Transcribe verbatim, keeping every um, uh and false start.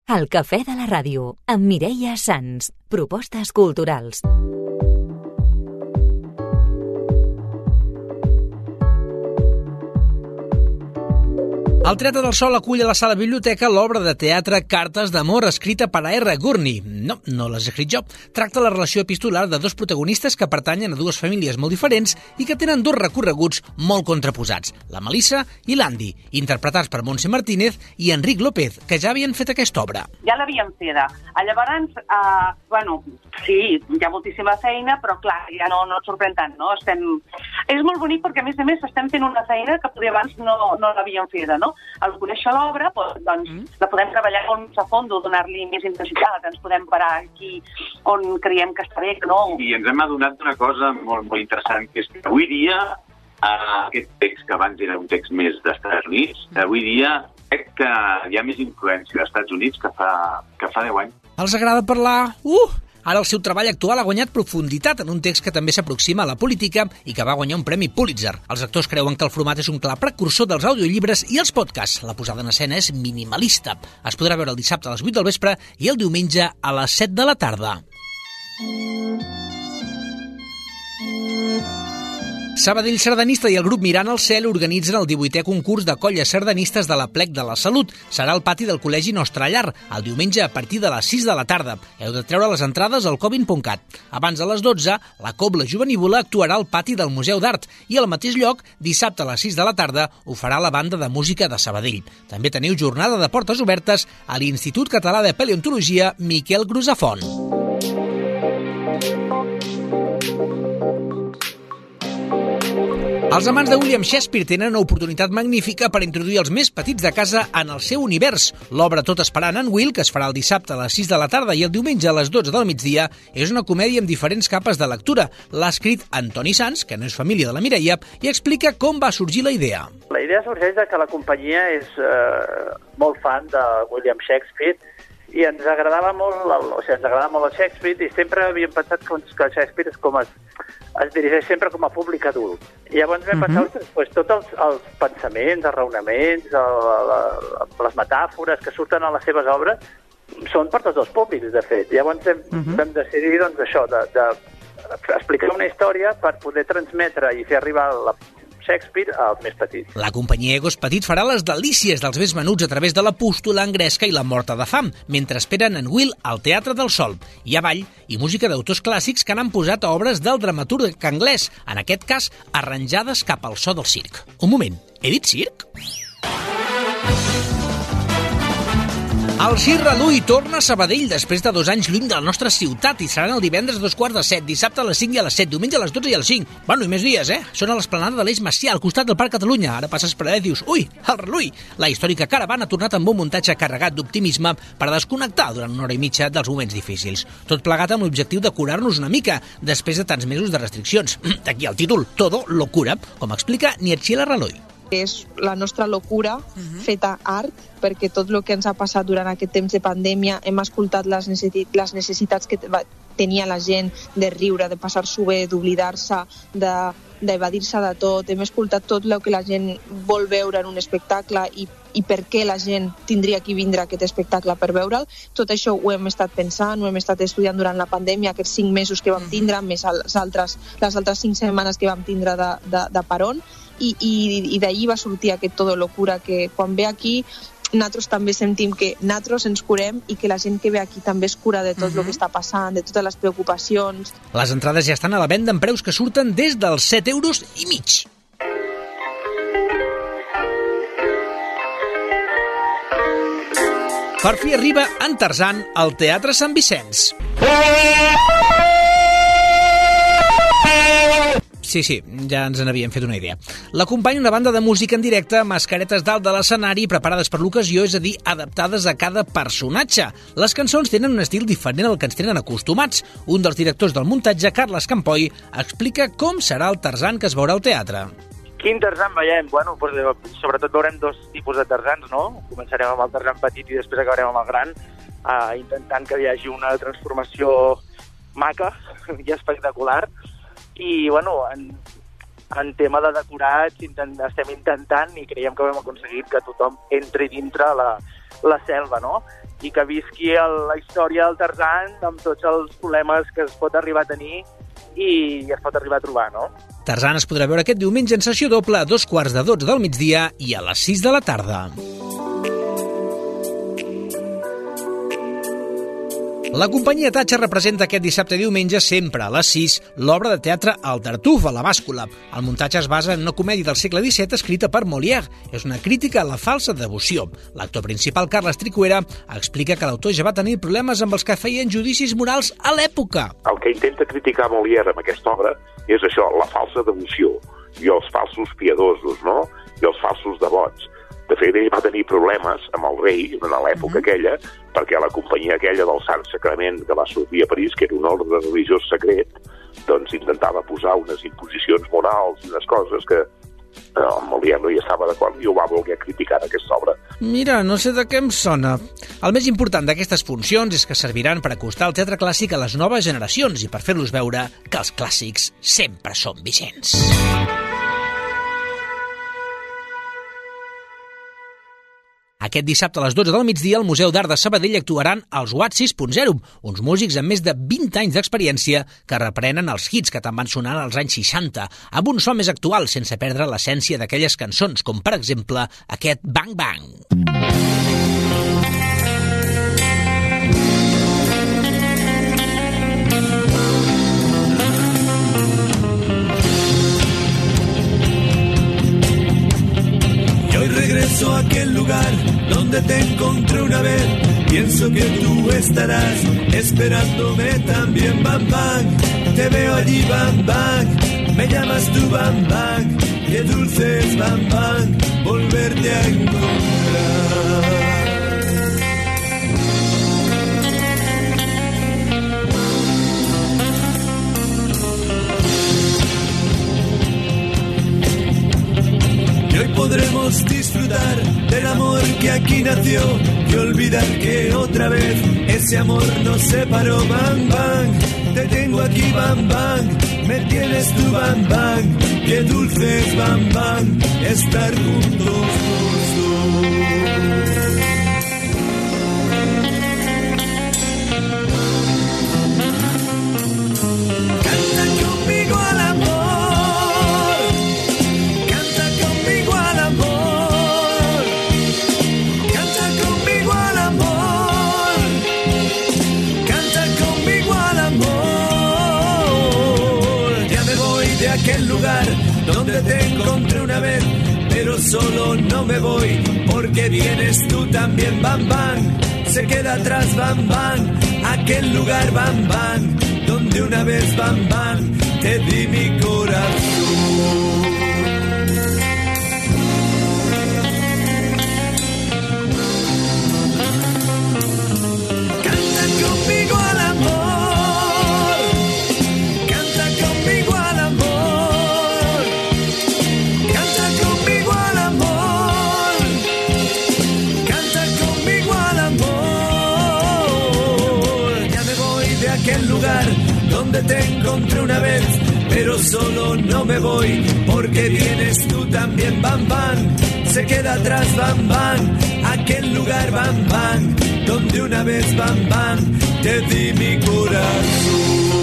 El Cafè de la Ràdio, amb Mireia Sans. Propostes culturals. El Teatre del Sol acull a la Sala Biblioteca l'obra de teatre Cartes d'amor, escrita per a R. Gurney. No, no l'he escrit jo. Tracta la relació epistolar de dos protagonistes que pertanyen a dues famílies molt diferents i que tenen dos recorreguts molt contraposats, la Melissa i l'Andy, interpretats per Montse Martínez i Enric López, que ja havien fet aquesta obra. Ja l'havíem feta. Llavors, eh, bueno, sí, hi ha moltíssima feina, però clar, ja no, no et sorprèn tant, no? Estem... És molt bonic perquè, a més a més, estem fent una feina que potser abans no, no l'havíem feta, no? Al conèixer l'obra, doncs, mm. la podem treballar molt més a fondo, donar-li més intensitat, ens podem parar aquí on creiem que està bé, que no? I ens hem adonat d'una cosa molt, molt interessant, que és que avui dia, eh, aquest text, que abans era un text més d'Estats Units, avui dia crec que hi ha més influència dels Estats Units que fa, que fa deu anys. Els agrada parlar? Uh! Ara el seu treball actual ha guanyat profunditat en un text que també s'aproxima a la política i que va guanyar un premi Pulitzer. Els actors creuen que el format és un clar precursor dels audiollibres i els podcasts. La posada en escena és minimalista. Es podrà veure el dissabte a les vuit del vespre i el diumenge a les set de la tarda. Sabadell Sardanista i el grup Mirant al Cel organitzen el divuitè concurs de colles sardanistes de la Plec de la Salut. Serà al pati del Col·legi Nostra Llar, el diumenge a partir de les sis de la tarda. Heu de treure les entrades al covin punt cat. Abans de les dotze, la Cobla Jovenívola actuarà al pati del Museu d'Art i al mateix lloc, dissabte a les sis de la tarda, ho farà la banda de música de Sabadell. També teniu jornada de portes obertes a l'Institut Català de Paleontologia Miquel Crusafont. Els amants de William Shakespeare tenen una oportunitat magnífica per introduir els més petits de casa en el seu univers. L'obra Tot esperant en Will, que es farà el dissabte a les sis de la tarda i el diumenge a les dotze del migdia, és una comèdia amb diferents capes de lectura. L'ha escrit Antoni Sans, que no és família de la Mireia, i explica com va sorgir la idea. La idea sorgeix de que la companyia és eh, molt fan de William Shakespeare i ens agradava molt, el, o sigui, ens agradava molt el Shakespeare i sempre havíem pensat que, que el Shakespeare és com es, es dirigeix sempre com a públic adult. I llavors vam pensar, uh-huh. pues, tots els, els pensaments, els raonaments, el, la, les metàfores que surten a les seves obres són per tots els públics, de fet. Llavors vam, uh-huh. vam decidir doncs, això, de, de explicar una història per poder transmetre i fer arribar la Shakespeare als més petits. La companyia Egos Petit farà les delícies dels més menuts a través de la pústula engresca i la morta de fam, mentre esperen en Will al Teatre del Sol. Hi ha ball i música d'autors clàssics que han posat a obres del dramaturg anglès, en aquest cas arranjades cap al so del circ. Un moment, he dit circ? El Circ Reduí torna a Sabadell després de dos anys lluny de la nostra ciutat i seran el divendres a dos quarts de set, dissabte a les cinc i a les set, diumenge a les dotze i a les cinc. Bueno, i més dies, eh? Són a l'esplanada de l'Eix Macià, al costat del Parc Catalunya. Ara passes per allà i dius, ui, el Reduí! La històrica caravana ha tornat amb un muntatge carregat d'optimisme per desconnectar durant una hora i mitja dels moments difícils. Tot plegat amb l'objectiu de curar-nos una mica després de tants mesos de restriccions. D'aquí el títol, Todo locura, com explica Nierchiela Reloy. És la nostra locura uh-huh. feta art, perquè tot el que ens ha passat durant aquest temps de pandèmia hem escoltat les, necessit- les necessitats que tenia la gent de riure, de passar-s'ho bé, d'oblidar-se, de, d'evadir-se de tot. Hem escoltat tot el que la gent vol veure en un espectacle i, i per què la gent tindria que vindre a aquest espectacle per veure'l. Tot això ho hem estat pensant, ho hem estat estudiant durant la pandèmia, aquests cinc mesos que vam tindre, més els altres, les altres cinc setmanes que vam tindre de, de, de peron. I, i, i d'ahir va sortir aquest Todo locura, que quan ve aquí nosaltres també sentim que nosaltres ens curem i que la gent que ve aquí també es cura de tot uh-huh. el que està passant, de totes les preocupacions. Les entrades ja estan a la venda amb preus que surten des dels set euros i mig. Per fi arriba en Tarzan al Teatre Sant Vicenç. Sí, sí, ja ens n'havíem fet una idea. L'acompanya una banda de música en directe amb mascaretes dalt de l'escenari preparades per l'ocasió, és a dir, adaptades a cada personatge. Les cançons tenen un estil diferent al que ens tenen acostumats. Un dels directors del muntatge, Carles Campoy, explica com serà el Tarzan que es veurà al teatre. Quin Tarzan veiem? Bueno, doncs, sobretot veurem dos tipus de Tarzans, no? Començarem amb el Tarzan petit i després acabarem amb el gran, eh, intentant que hi hagi una transformació maca i espectacular. I, bueno, en, en tema de decorats intent, estem intentant i creiem que ho hem aconseguit que tothom entri dintre la, la selva, no? I que visqui el, la història del Tarzan amb tots els problemes que es pot arribar a tenir i es pot arribar a trobar, no? Tarzan es podrà veure aquest diumenge en sessió doble a dos quarts de dotze del migdia i a les sis de la tarda. La companyia Tatxa representa aquest dissabte i diumenge sempre a les sis l'obra de teatre El Tartuf a la bàscula. El muntatge es basa en una comèdia del segle disset escrita per Molière. És una crítica a la falsa devoció. L'actor principal, Carles Tricuera, explica que l'autor ja va tenir problemes amb els que feien judicis morals a l'època. El que intenta criticar Molière amb aquesta obra és això, la falsa devoció i els falsos piadosos, no? I els falsos devots. De fet, ell va tenir problemes amb el rei en l'època aquella, perquè la companyia aquella del Sant Sacrament que va sortir a París, que era un ordre religiós secret, doncs intentava posar unes imposicions morals i unes coses que el Molière no hi estava d'acord i ho va voler criticar en aquesta obra. Mira, no sé de què em sona. El més important d'aquestes funcions és que serviran per acostar el teatre clàssic a les noves generacions i per fer-los veure que els clàssics sempre són vigents. Aquest dissabte a les dotze del migdia al Museu d'Art de Sabadell actuaran els Watt sis punt zero, uns músics amb més de vint anys d'experiència que reprenen els hits que tant van sonar als anys seixanta, amb un so més actual sense perdre l'essència d'aquelles cançons, com per exemple aquest Bang Bang. Regreso a aquel lugar donde te encontré una vez. Pienso que tú estarás esperándome también, Bang Bang. Te veo allí, Bang Bang. Me llamas tú, Bang Bang. Qué dulce es, Bang Bang, volverte a encontrar. Hoy podremos disfrutar del amor que aquí nació y olvidar que otra vez ese amor nos separó, Bang Bang. Te tengo aquí, Bang Bang, me tienes tú, Bang Bang. Qué dulce es, Bang Bang, estar juntos los dos. Canta conmigo al amor. Aquel lugar donde te encontré una vez, pero solo no me voy porque vienes tú también, Bang Bang. Se queda atrás, Bang Bang, aquel lugar, Bang Bang, donde una vez, Bang Bang, te di mi corazón. Canta conmigo al amor. Donde te encontré una vez, pero solo no me voy porque vienes tú también, Bang Bang. Se queda atrás, Bang Bang, aquel lugar, Bang Bang, donde una vez, Bang Bang, te di mi corazón.